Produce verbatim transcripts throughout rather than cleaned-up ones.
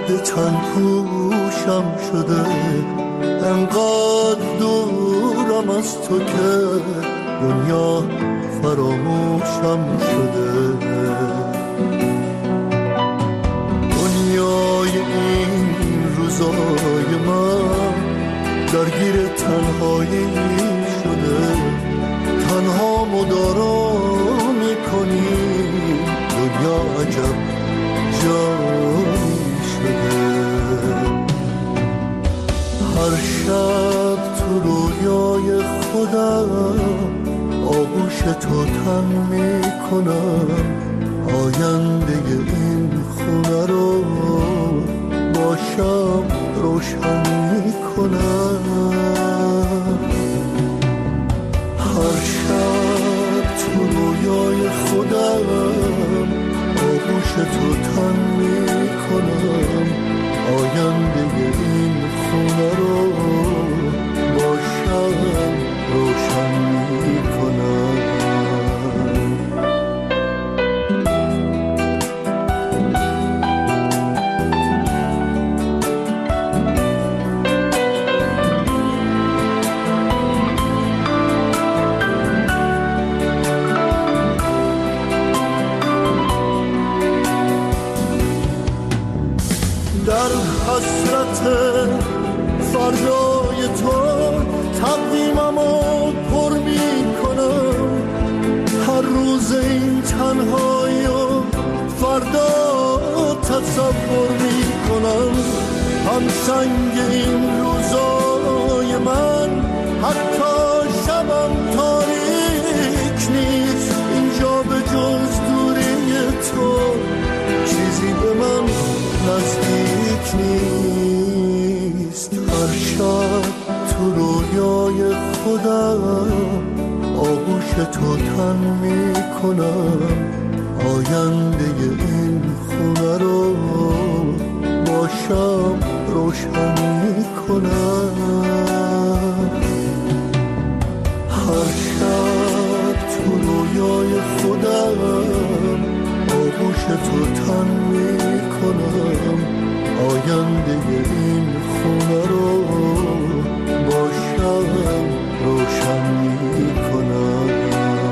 قد تن پوشم شده، انقدر دورم از تو که دنیا فراموشم شده. دنیای این روزای من درگیر تنهایی شده، تنها مدارا میکنی، دنیا عجب جایی شده. هر شب تو رویای خودم آغوش تو تن میکنم، آینده این خونه رو با شب روشن میکنم. هر شب تو رویای خودم آغوش تو تن میکنم، آینده این خونه رو با شب روشن میکنم. حسرت فردای تو تقویممو پر می کنم، هر روز این تنهایی و فردا تصور می کنم. هم سنگ این روزای من حتی شبم تاریک نیست، اینجا به جز دوری تو چیزی به من نزدیک نیست. هر شب تو رویای خودم آغوش تو تن میکنم، آینده این خونه رو با شب روشن میکنم. هر شب تو رویای خودم آغوش تو تن میکنم، آینده این خونه رو با شب روشن میکنم.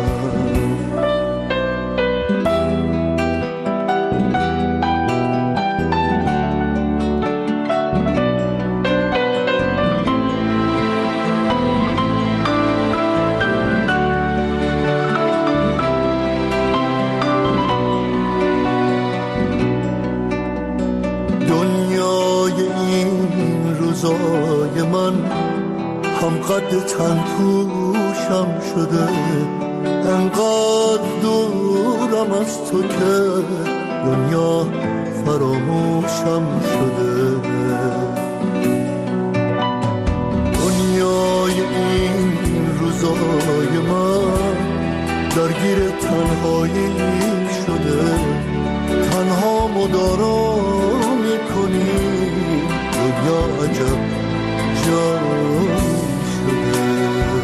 روزای من هم قد تن پوشم شده، انقدر دورم از تو که دنیا فراموشم شده. دنیای این روزای من درگیر تنهایی شده، تنها مدارا میکنی، دنیا عجب جایی شده.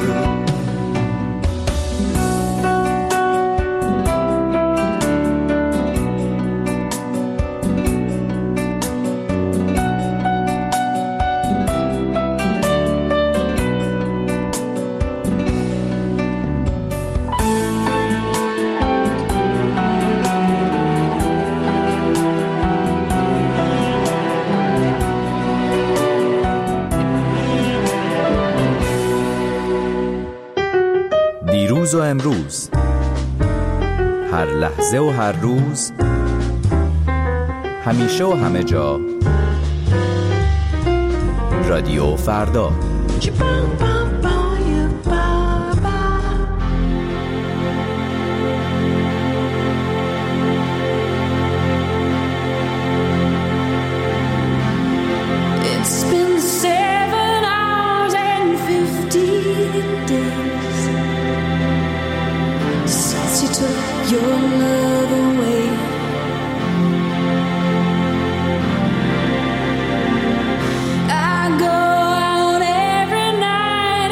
دیروز و امروز، هر لحظه و هر روز، همیشه و همه جا، رادیو فردا. Your love away, I go out every night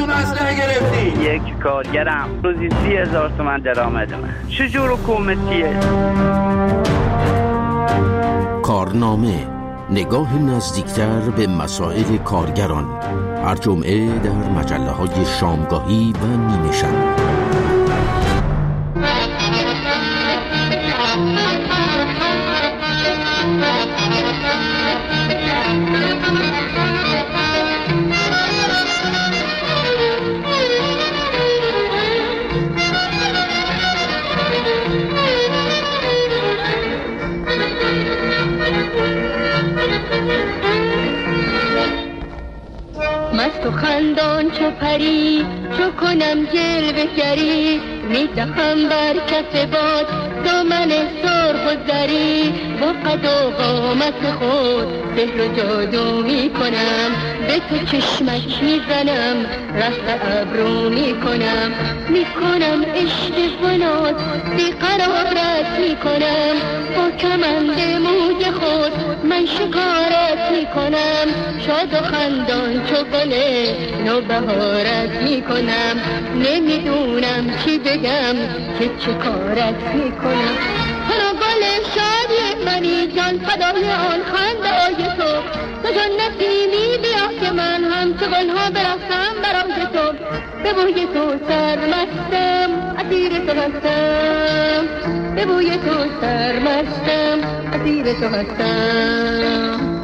کدومتون اسلحه گرفتی؟ یک کارگرم روزی سی هزار تومن درآمد من. چجور حکومتیه؟ کارنامه، نگاه نزدیکتر به مسائل کارگران، هر جمعه در مجله های شامگاهی و نیمه شب. مست و خندان چو پری چو کنم جلوه گری میدهم بر کف باد دامن سرخ و زری با قد و قامت خود سحر و جادو میکنم به تو چشمک میزنم رفت ابرو میکنم میکنم عشق و ناز بیقرارت میکنم با کمند موی خود من شکارت میکنم شاد و خندان چو گل نوبهارت میکنم نمیدونم چی بگم که چه کارت میکنم هر گل شادی منی جان فدای آن خنده‌های تو تو جان نسیمی بیا که من هم چو گلها برفتم برای تو به بوی تو سرمستم اسیر تو هستم به بوی تو سرمستم اسیر تو هستم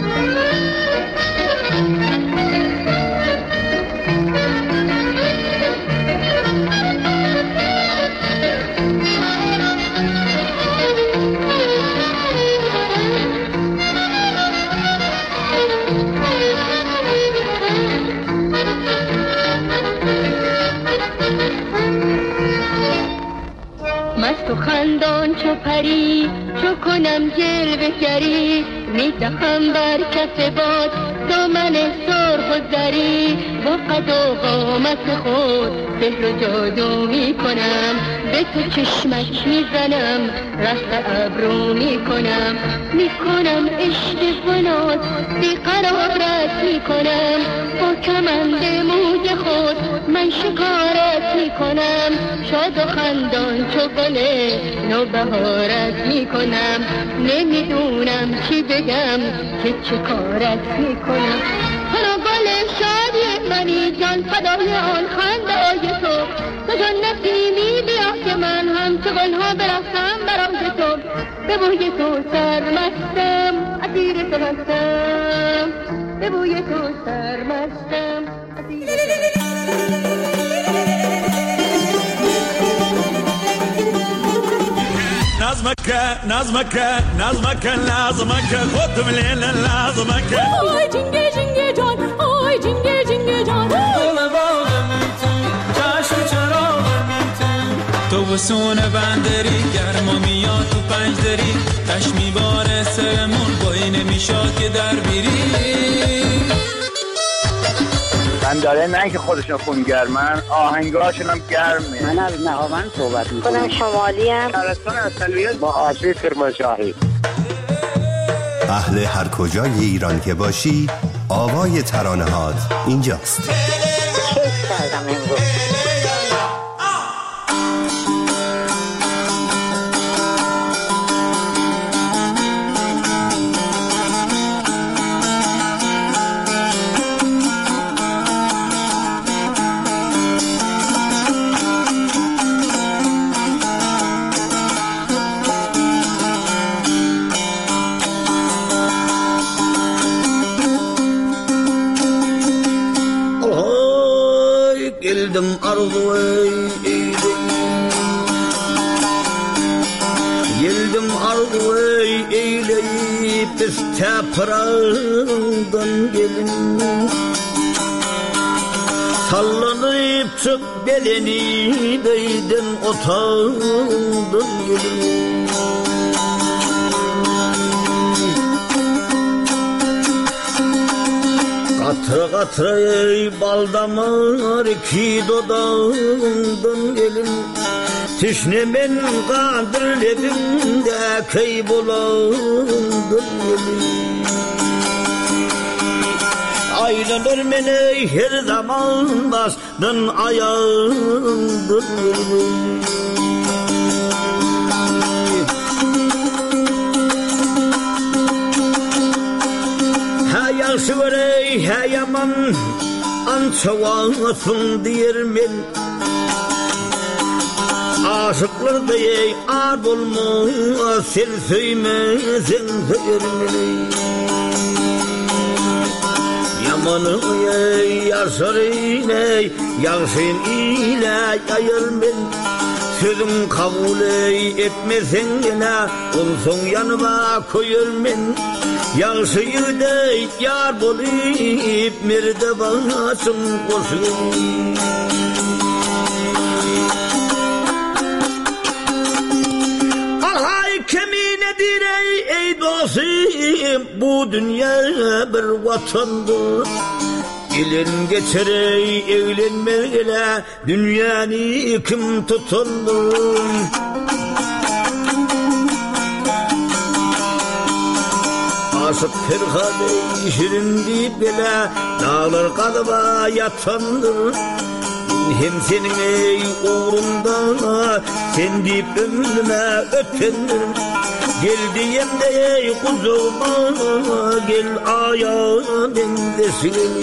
مست و خندان چو پری چو کنم جلوه گری میدهم بر کف باد دامن سرخ و زری با قد و قامت خود سحر و جادو میکنم به تو چشمک میزنم رفت ابرو میکنم میکنم عشق و ناز بیقرارت میکنم با کمند موی خود من شکارت میکنم شاد و خندان چو گل نوبهارت میکنم نمیدونم چی بگم که چه کارت میکنم هر گل شادی منی جان فدای آن خنده‌های تو تو جان نسیمی بیا که من هم چو گلها برفتم برای تو به بوی تو سرمستم اسیر تو هستم به بوی تو سرمستم اسیر تو نظمك نظمك نظمك نظمك خد من نظمك آی جنگه جنگه جان آی جنگه جنگه جان گل باغم تو چشم چراغم تو تو بسون بندری گرما میاد تو پنجدری تش میباره سرمون بایی نمیشاد که در بیری من داره نه که خودشون خونگرمن آهنگاشون هم گرمه. من از نهاوند صحبت میکنم. خودم شمالی هم شهرستان اصلیت با آسیب کرمانشاهی. اهل هر کجای ایران که باشی آوای ترانه‌هات اینجاست. کیف کردم امروز. Geldim arzuya Geldim arzuya eyleyip isteprağından gelin Sallanıp çık beleni değdin otağından gelin Katra katra ey bal damar iki dodağından gelin Tişnemen kadirlerimde kaybolandan gelin Aylanır meni her zaman bastın ayağımdır. Ha yaxşı verey ha yaman ançavasın diyermen. Aşıklar deyey ar olmaz sen söymezsen söyermen. Yamanı ey yaşar ile yaxşın ile ayırmen. Sözüm kabul etmesen yine olsun yanıma koyurmen. Yaxşıyı dey yar bolayıp merde basın koşun. Alhay keminedir ey, ey dostum, bu dünya bir vatandır. Gelin geçer ey evlenmeyle dünyanı kim tutandır. Aşık Ferhade şirin deyip bile dağlar kadıma yatandır. Hem senin ey uğrunda sen deyip ömrüme ötendir. Gel diyem de ey kuzuma gel ayağa bendesin.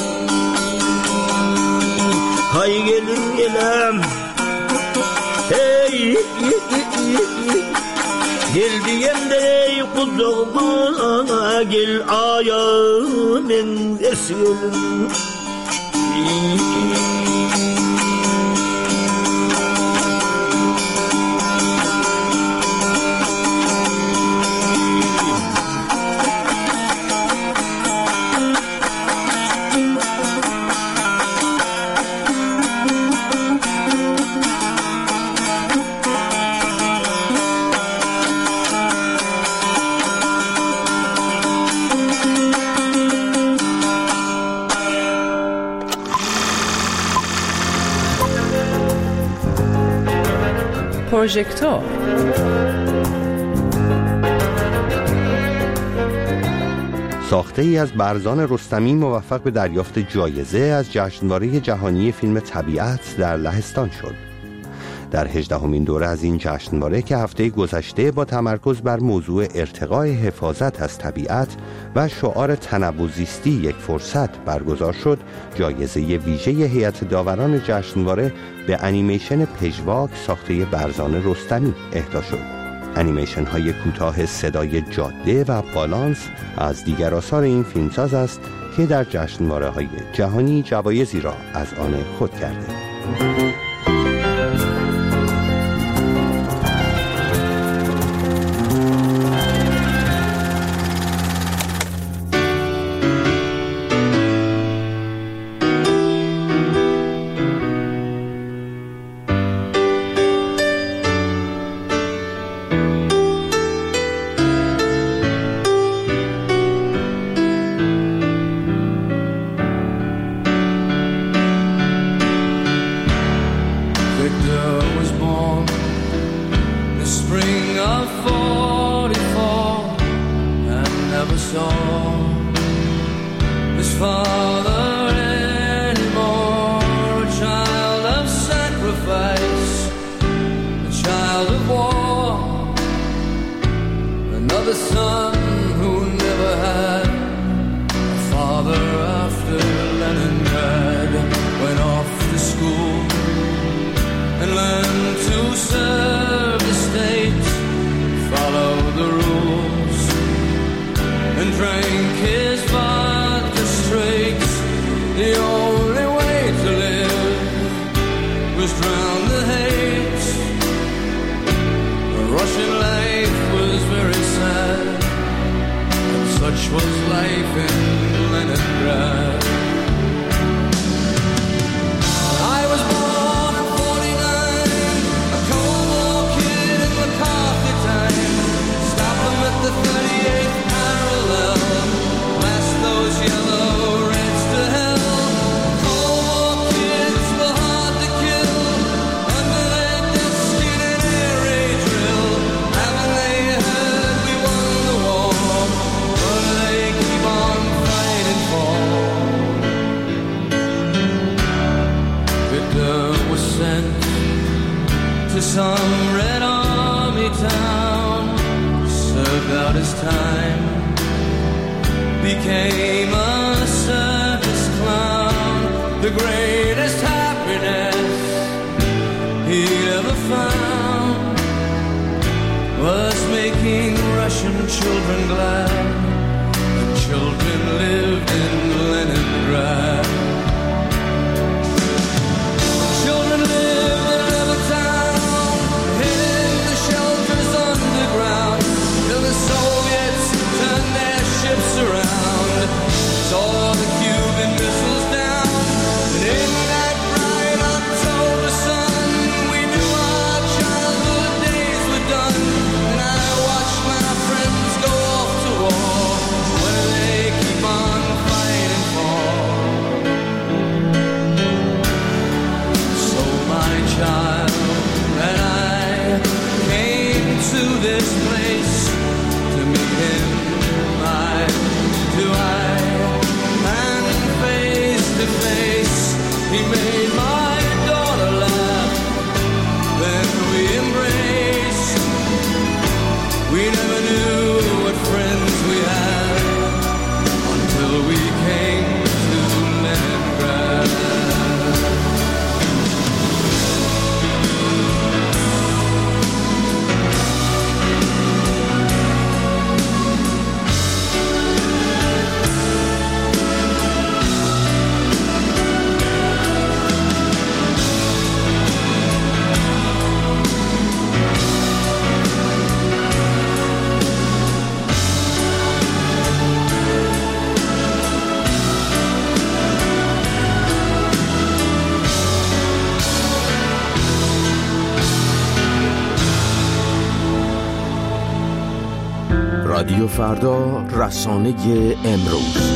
Hay gelin gelem hey gel diyem de ey kuzuma gel ayağa bendesin. پروژکتور ساخته ای از برزان رستمی موفق به دریافت جایزه از جشنواره جهانی فیلم طبیعت در لهستان شد. در هجدهمین دوره از این جشنواره که هفته گذشته با تمرکز بر موضوع ارتقاء حفاظت از طبیعت و شعار تنوع زیستی یک فرصت برگزار شد، جایزه ویژه هیئت داوران جشنواره به انیمیشن پژواک ساخته برزان رستمی اهدا شد. انیمیشن های کوتاه صدای جاده و بالانس از دیگر آثار این فیلمساز است که در جشنواره های جهانی جوایزی را از آن خود کرده. But they keep on fighting for without his time, became a circus clown. The greatest happiness he ever found was making Russian children glad. The children lived in Leningrad. Children lived in Levittown, hid in the shelters underground, till the Soviets turned their ships around, saw the Cuban missiles down, and in that bright October sun, we knew our childhood days were done. And I watched my friends go off to war, where they keep on fighting for. So my child and I came to this place to meet him eye to eye, and face to face he made my daughter laugh. Then we embraced. We never knew what friends we had until we came to Leningrad. رادیو فردا، رسانه امروز.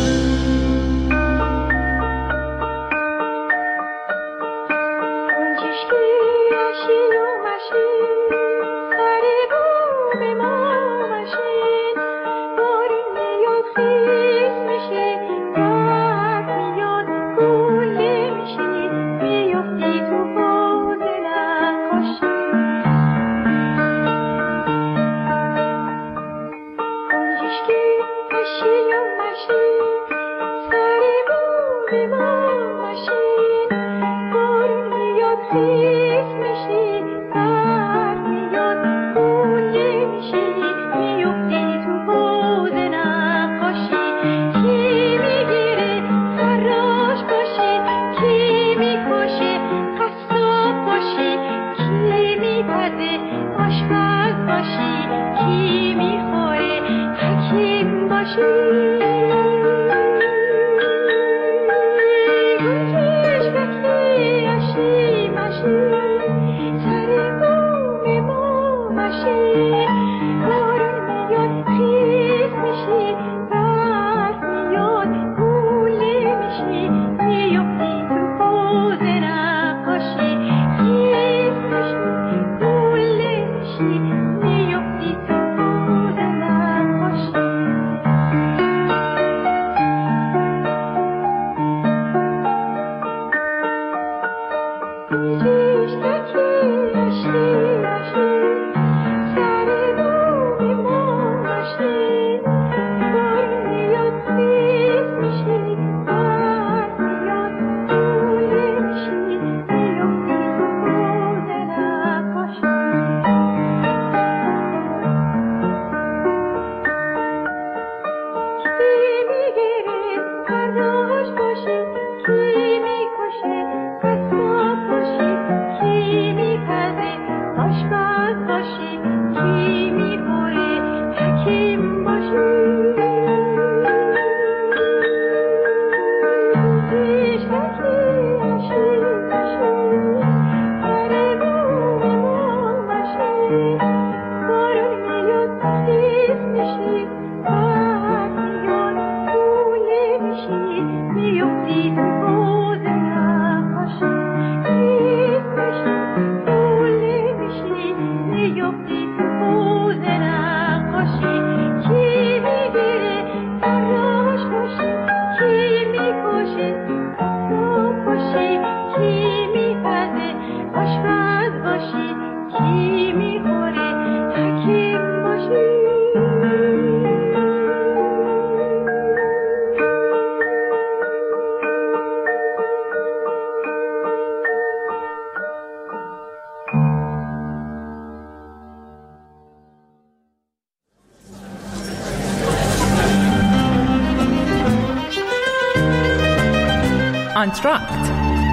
آنتراکت.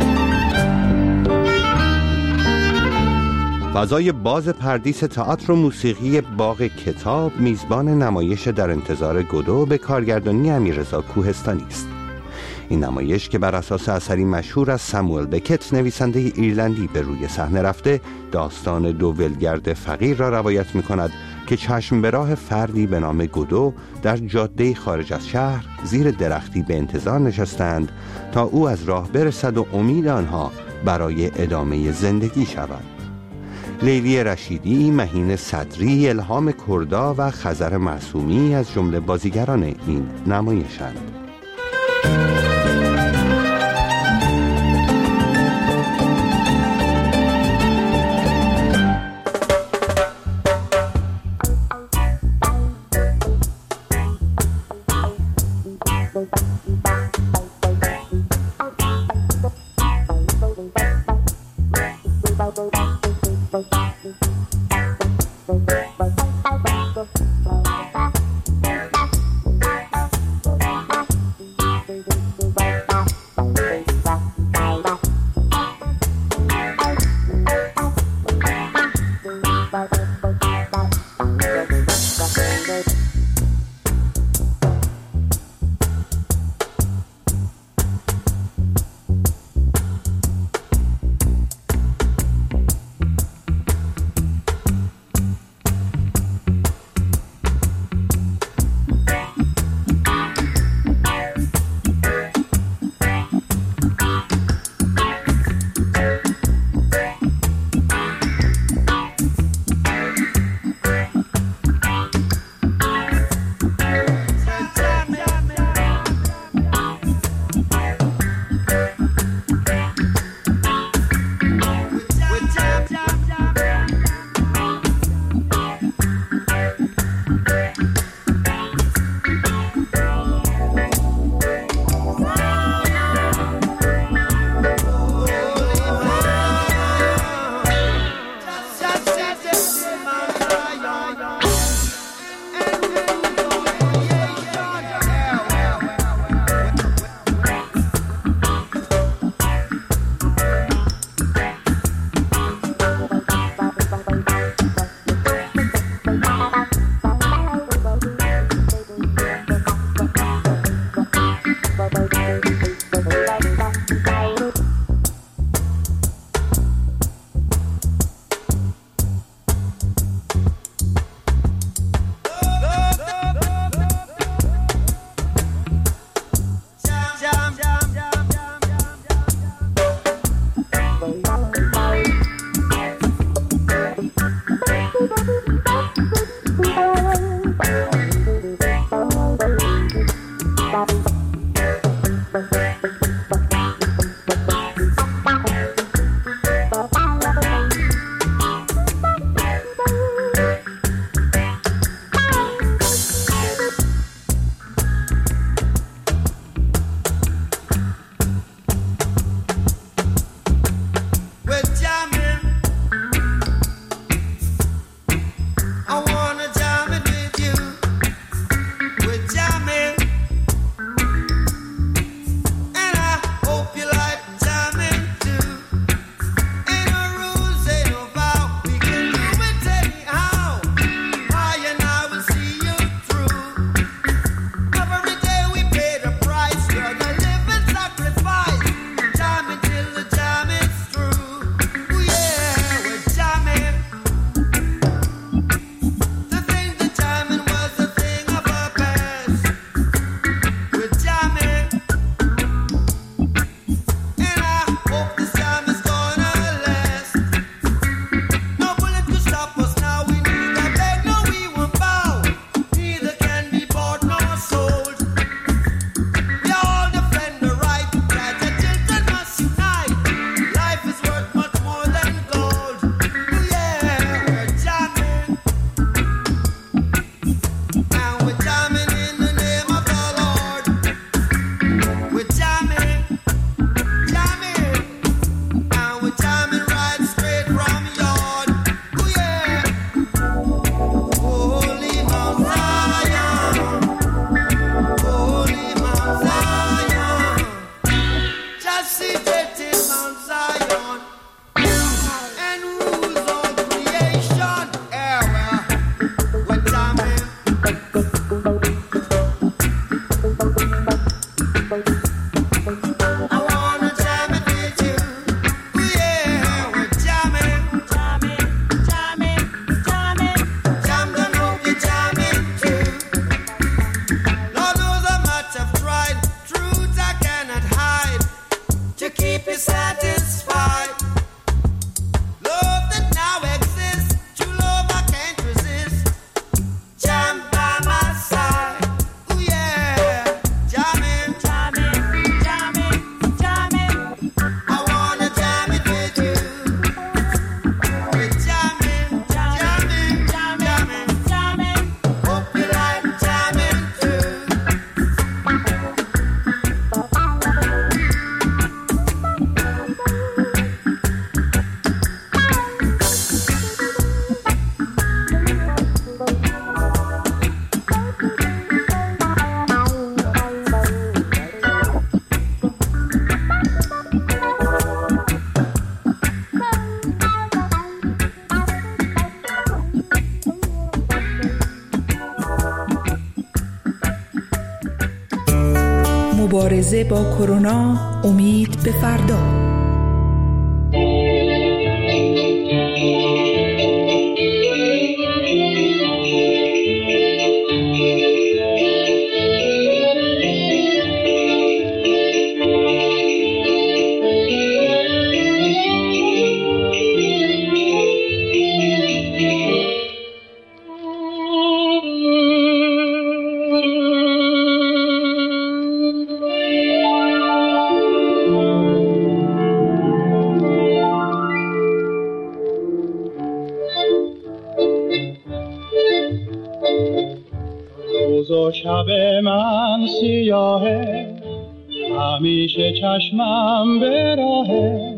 فضای باز پردیس تئاتر و موسیقی باغ کتاب میزبان نمایش در انتظار گودو به کارگردانی امیررضا کوهستانی است. این نمایش که بر اساس اثری مشهور از ساموئل بکت نویسنده ایرلندی به روی صحنه رفته، داستان دو ولگرد فقیر را روایت می‌کند که چشم به راه فردی به نام گودو در جاده خارج از شهر زیر درختی به انتظار نشستند تا او از راه برسد و امید آنها برای ادامه زندگی شود. لیلی رشیدی، مهین صدری، الهام کردا و خضر معصومی از جمله بازیگران این نمایشند. Thank you. مبارزه با کرونا، امید به فردا. شب من سیاهه، همیشه چشمم به راهه،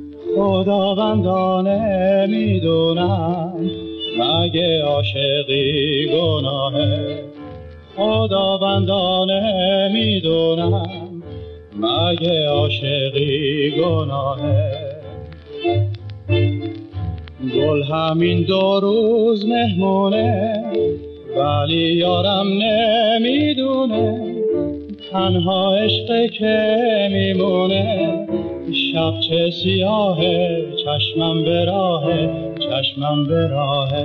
خداوندانه میدونم مگه عاشقی گناهه، خداوندانه میدونم مگه عاشقی گناهه. گل همین دو روز مهمونه، ولی یارم نمیدونه تنها عشق که میمونه. شب چه سیاهه، چشمم به راهه، چشمم به راهه.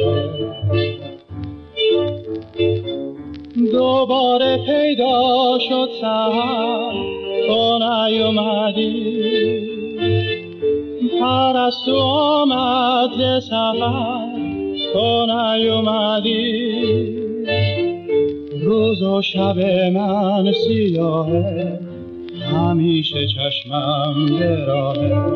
دوباره پیدا شد سحر، تو نیومدی، پرستو آمد ز سفر، تو نیومدی. روز و شب من سیاهه، همیشه چشمم به راهه.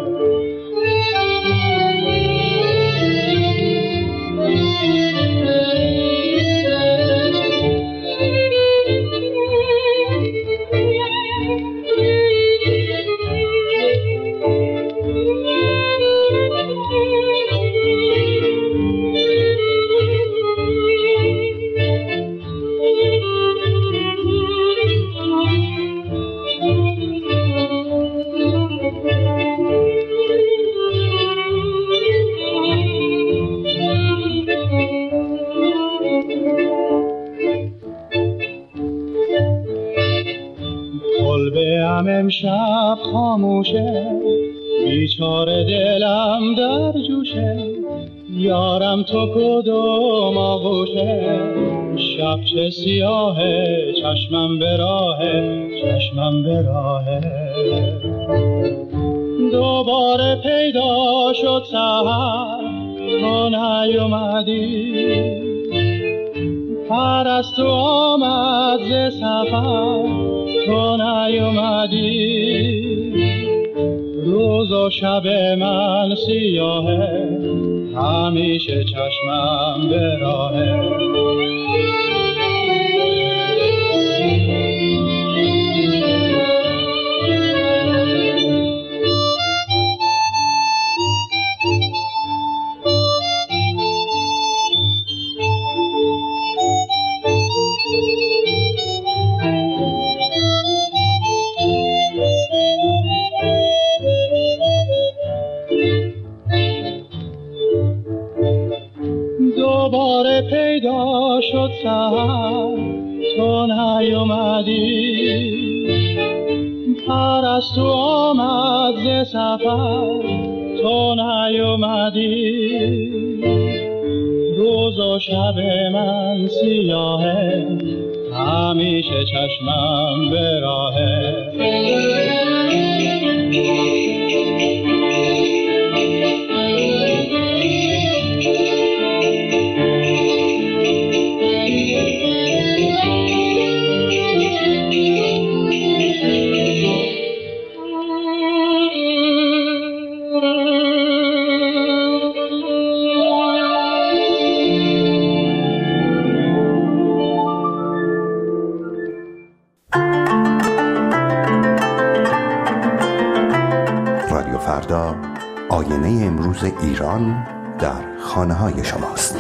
امشب خاموشه، بیچاره دلم در جوشه، یارم تو کدوم آغوشه. شب چه سیاهه، چشمم به راهه، چشمم به راهه. دوباره پیدا شد سحر، تو نیومدی، پرستو آمد ز سفر، تو نیومدی. روز و شب من سیاهه، همیشه چشمم به راهه. دوباره پیدا شد سحر، تو نیومدی، پرستو آمد ز سفر، تو نیومدی. روز و شب من سیاهه، همیشه چشمم به راهه. فردا آینه امروز ایران در خانه های شماست.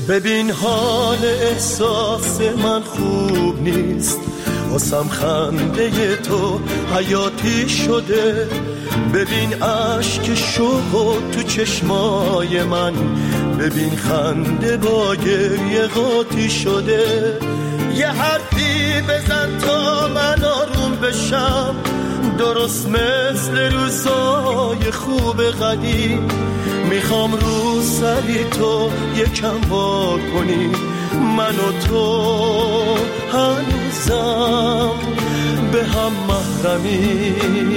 ببین حال احساس من خوب نیست، واسم خنده تو حیاتی شده. ببین عشق شوق تو چشمای من، ببین خنده با گریه قاطی شده. یه حرفی بزن تا من آروم بشم، درست مثل روزای خوب قدیم. میخوام رو سری تو یکم وا کنی، من و تو هنوزم به هم محرمی.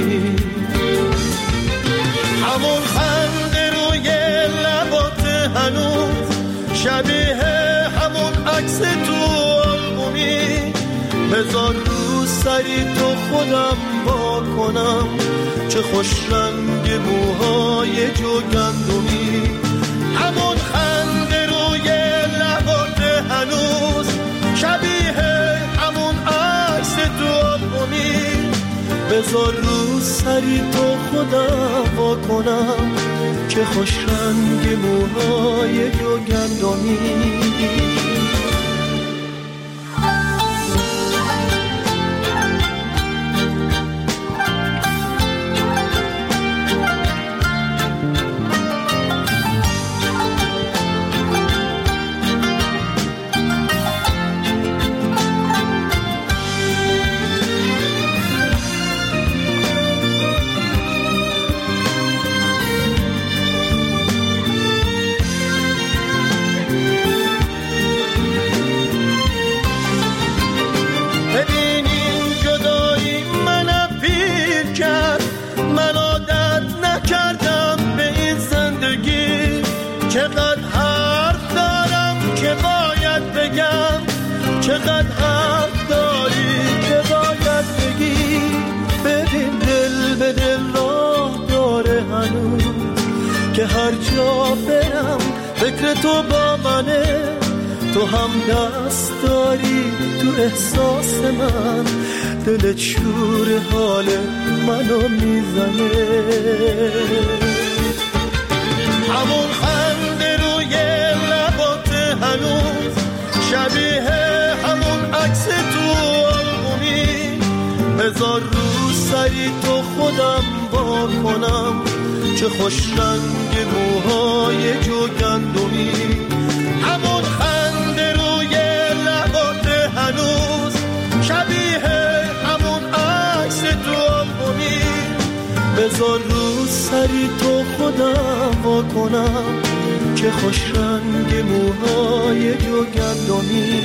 همون خنده روی لبات هنوز شبیه همون عکس تو آلبومی. بذار رو سری تو خودم وا کنم، چه خوش رنگ موهای جوگندمی. همون خنده روی لبات هنوز شبیه همون عکس تو آلبومی. بذار رو سری تو خودم وا کنم، چه خوش رنگ موهای جوگندمی. چقدر حرف داری که باید بگی. ببین دل به دل راه داره هنوز، که هر جا برم فکر تو با منه. تو هم دست داری تو احساس من، دلت شور حال منو میزنه. همون خنده روی لبات هنوز شبیه همون عکس تو آلبومی. بذار رو سری تو خودم وا کنم، چه خوش رنگ موهای جوگندمی. همون خنده روی لبات هنوز شبیه همون عکس تو آلبومی. بذار رو سری تو خودم وا کنم، چه خوش رنگ موهای جوگندمی.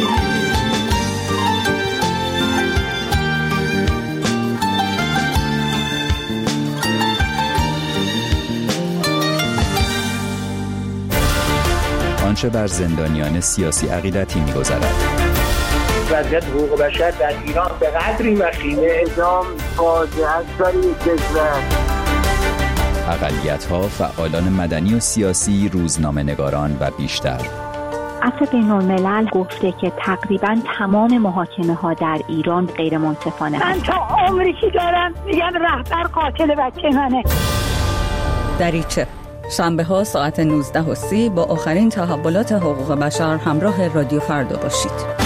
آنچه بر زندانیان سیاسی عقیدتی می‌گذرد. وضعیت حقوق بشر در ایران به قدری وخیمه، اعدام فاجعه است در این کشور. اقلیت‌ها، فعالان مدنی و سیاسی، روزنامه‌نگاران و بیشتر. عفو بین‌الملل گفته که تقریباً تمام محاکمه‌ها در ایران غیر منصفانه من تا عمری که دارم میگم رهبر قاتل بچه منه. دریچه شنبه ها ساعت نوزده و سی با آخرین تحولات حقوق بشر همراه رادیو فردا باشید.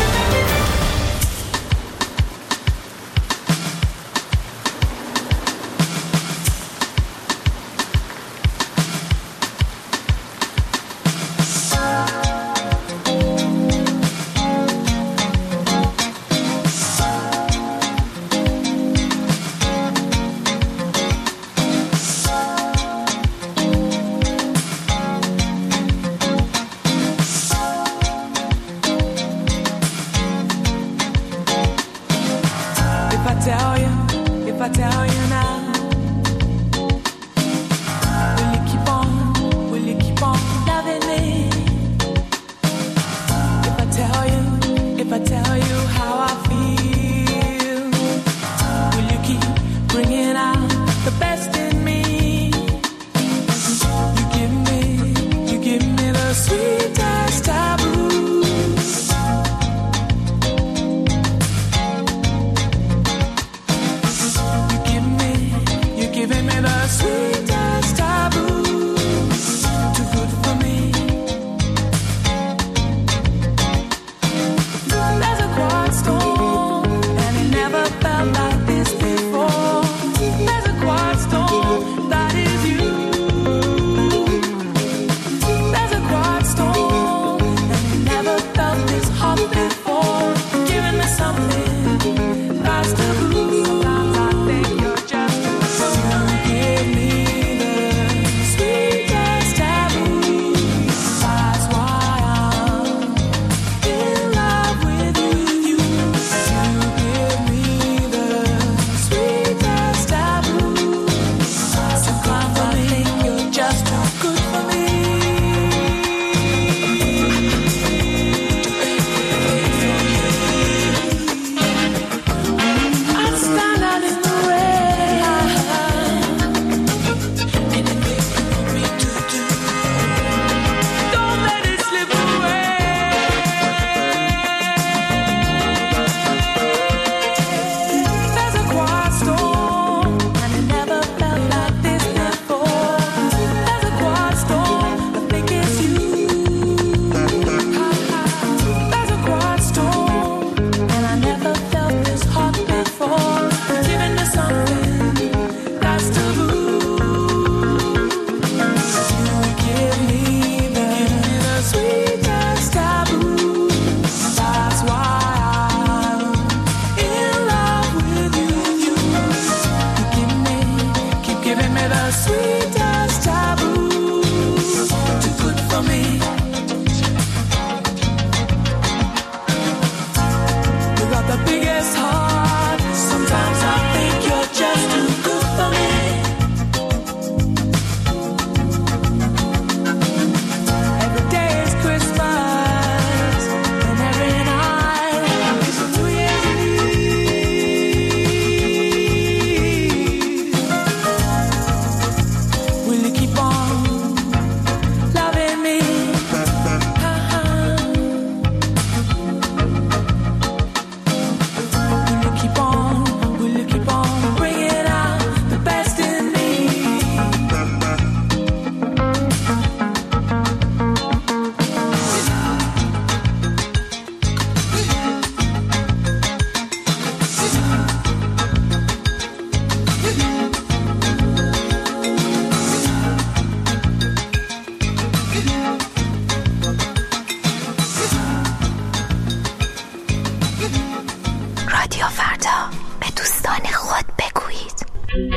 رادیو فردا به دوستان خود بگویید.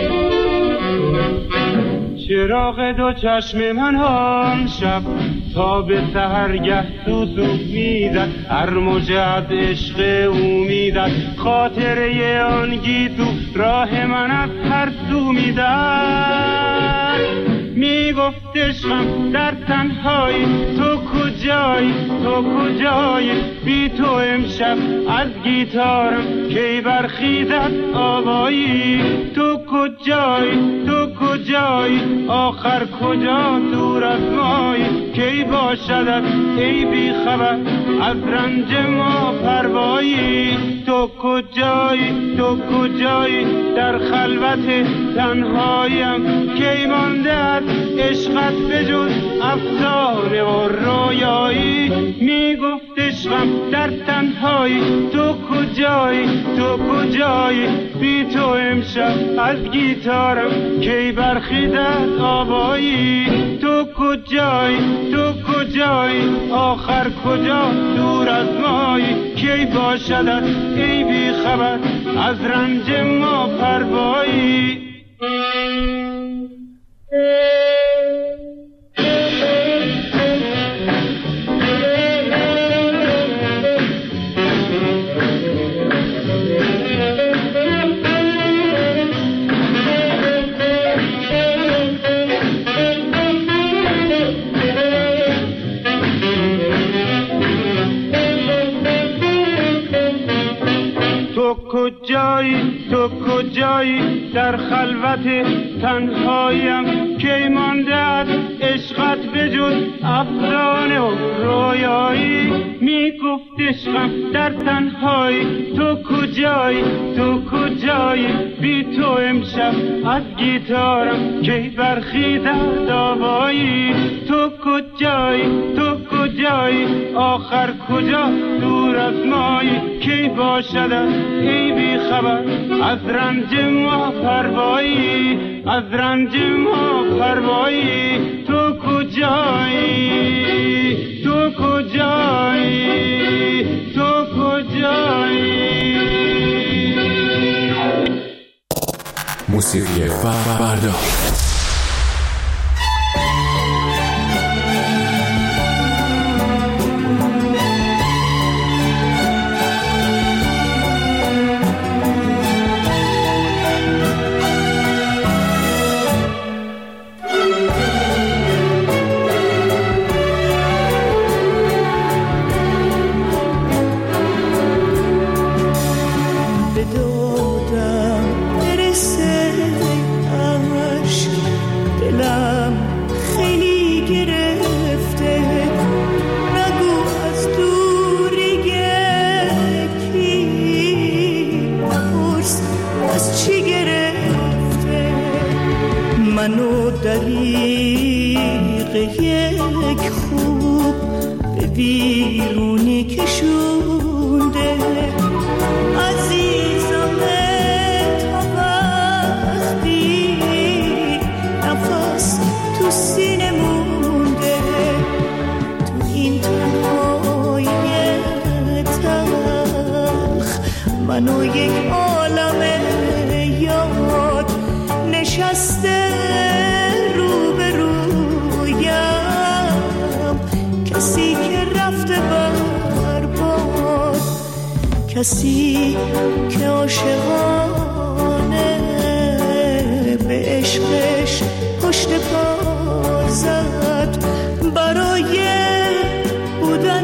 چراغ دو چشم من آن شب تا به سحرگه سوسو میزد، هر موج از عشق او میزد، خاطره آن گیسو راه من از هر سو میزد. میگفت عشقم در تنهایی تو کجایی، تو کجایی، بی تو امشب از گیتارم کی برخیزد آوایی. تو کجایی، تو کجایی، آخر کجا دور از مایی، کی باشدت ای بی خبر از رنج ما پروایی. تو کجایی، تو کجایی، در خلوت تنهایم کی مانده از عشقت بجز افسانه و رویایی. میگفت عشقم در تنهایی تو کجایی، تو کجایی، بی تو امشب از گیتارم کی برخیزد آوایی. تو کجایی، تو کجایی، آخر کجا دور از مایی، کی باشدت ای بی خبر از رنج ما پروایی. کجایی، تو کجایی، در خلوت تنهایم کی مانده از عشقت بجز افسانه و رویایی. میگفت عشقم در تنهایی تو کجایی، تو کجایی، بی تو امشب از گیتارم کی برخیزد آوایی. تو کجایی، تو کجایی، آخر کجا دور از مایی، کی باشدت ای بی خبر از رنج ما پروایی، از رنج ما پروایی. تو کجایی، تو کجایی، تو کجایی. موسیقی فردا. منو یک عالم یاد نشسته رو به رویم، کسی که رفته برباد، کسی که عاشقانه به عشقش پشت پا زد، برای بودن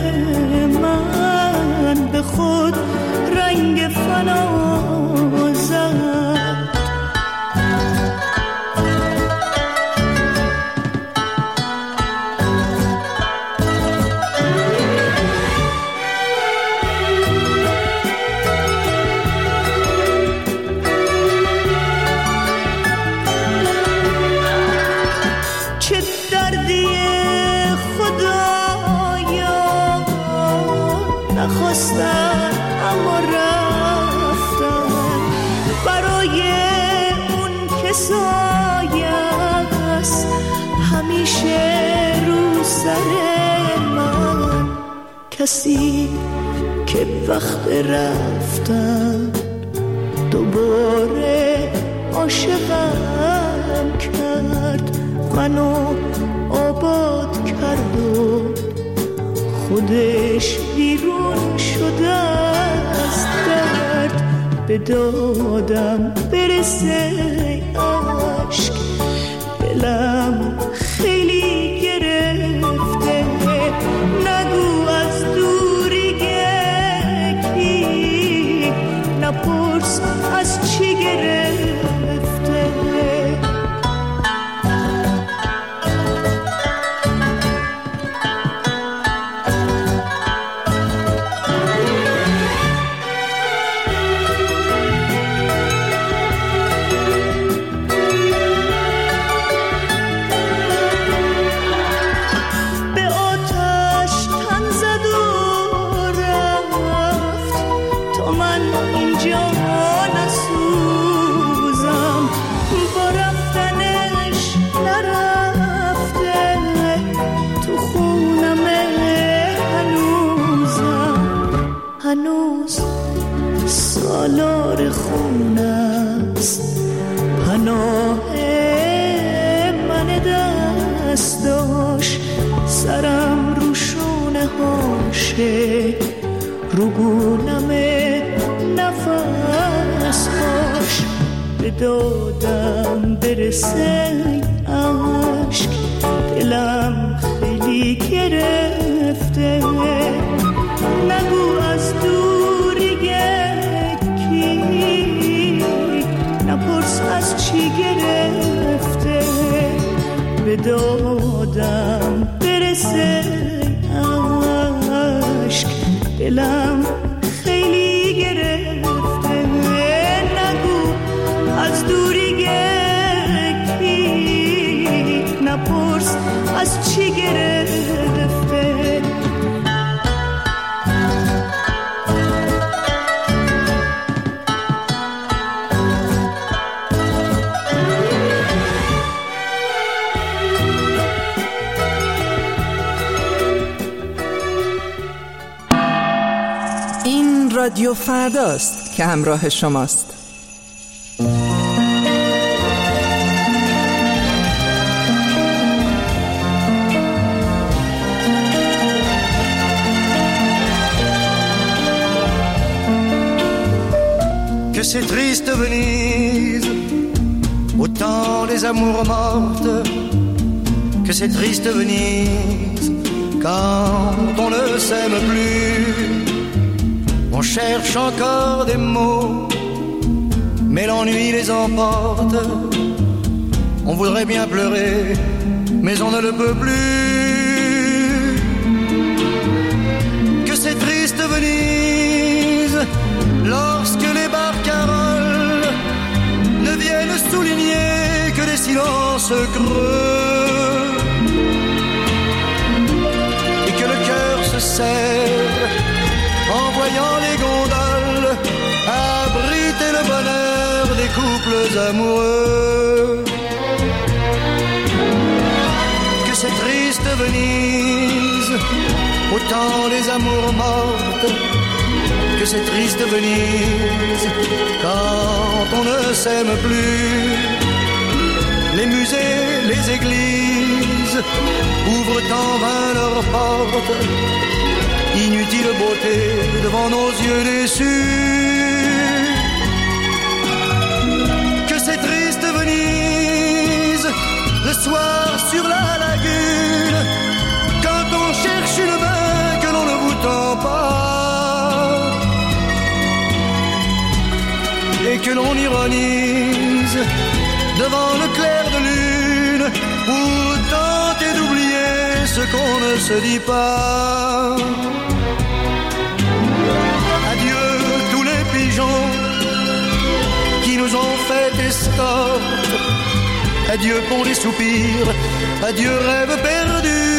من به خود رنگ فنا زد. چه دردی خدایا، نخواستم اما رفتم، برای اون که سایه‌ست همیشه رو سر من، کسی که وقت رفتن دوباره عاشقم کرد، منو آباد کرد و خودش بیرون شده از درد. به دادم برسه عشق، دلم خیلی گرفته، نگو از دوری گکی، نپرس از چی گرفته. هنوز سالار خونه است، پناه من دست داشت، سرم رو شونه هاشه، رو گونم نفس هاش. به دادم برسه عشق، دلم خیلی گرفته، نگو از دوری گکی، نپرس از چی گرفته. به دادم برسه عشق، دلم خیلی گرفته، نگو از دوری گکی، نپرس از چی گرفته. رادیو فرداست که همراه شماست. Que c'est triste Venise, au temps des amours mortes. Que c'est triste Venise, quand on ne s'aime plus. On cherche encore des mots, mais l'ennui les emporte. On voudrait bien pleurer, mais on ne le peut plus. Que c'est triste Venise, lorsque les barcaroles ne viennent souligner que des silences creux, et que le cœur se serre en voyant les gondoles abriter le bonheur des couples amoureux. Que c'est triste Venise, au temps des amours mortes. Que c'est triste Venise, quand on ne s'aime plus. Les musées, les églises ouvrent en vain leurs portes. Inutile beauté devant nos yeux déçus. Que c'est triste Venise, le soir sur la lagune, quand on cherche une main que l'on ne vous tend pas, et que l'on ironise devant le clair de lune pour tenter d'oublier ce qu'on ne se dit pas. Adieu tous les pigeons qui nous ont fait escorte. Adieu pour les soupirs, adieu rêve perdu.